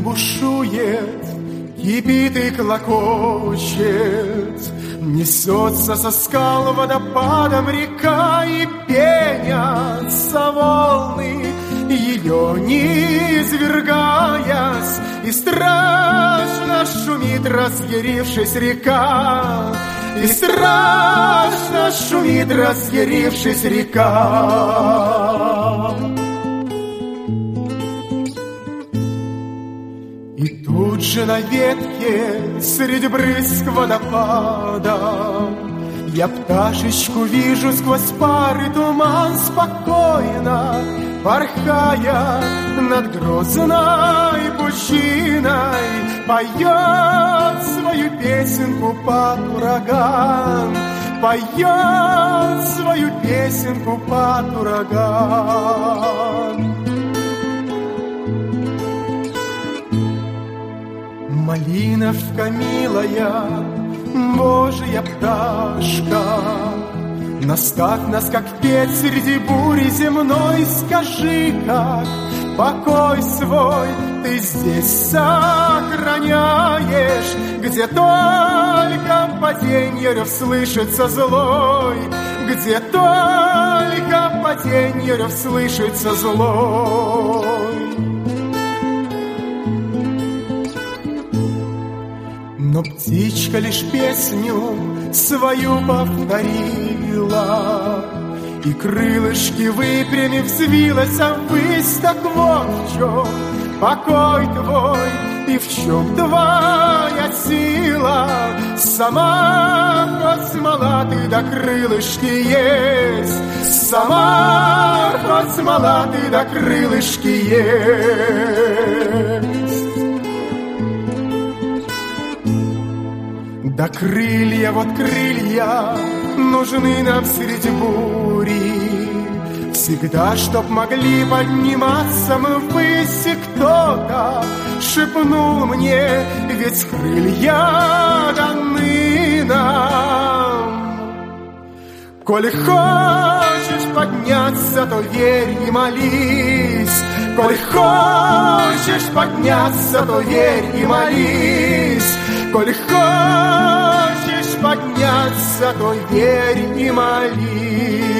бушует, кипит и клокочет, несется со скал водопадом река, и пенятся волны, ее не извергаясь, и страшно шумит, разъярившись река, и страшно шумит, разъярившись река. И тут же на ветке, среди брызг водопада, я пташечку вижу сквозь пар и туман, спокойно порхая над грозной пучиной, поет свою песенку под ураган, поет свою песенку под ураган. Малиновка милая, Божья пташка, наставь нас, как петь среди бури земной. Скажи, как покой свой ты здесь сохраняешь, где только паденье рев слышится злой, где только паденье рев слышится злой. Но птичка лишь песню свою повторила, и крылышки выпрямив взвилась ввысь. Так вот в чем покой твой, и в чем твоя сила. Сама хоть смола ты, да крылышки есть, сама хоть смола ты, да крылышки есть. Да крылья, вот крылья, нужны нам среди бури, всегда, чтоб могли подниматься мы ввысь. И кто-то шепнул мне, ведь крылья даны нам. Коли хочешь подняться, то верь и молись, коли хочешь подняться, то верь и молись, коли хочешь подняться, то верь и молись.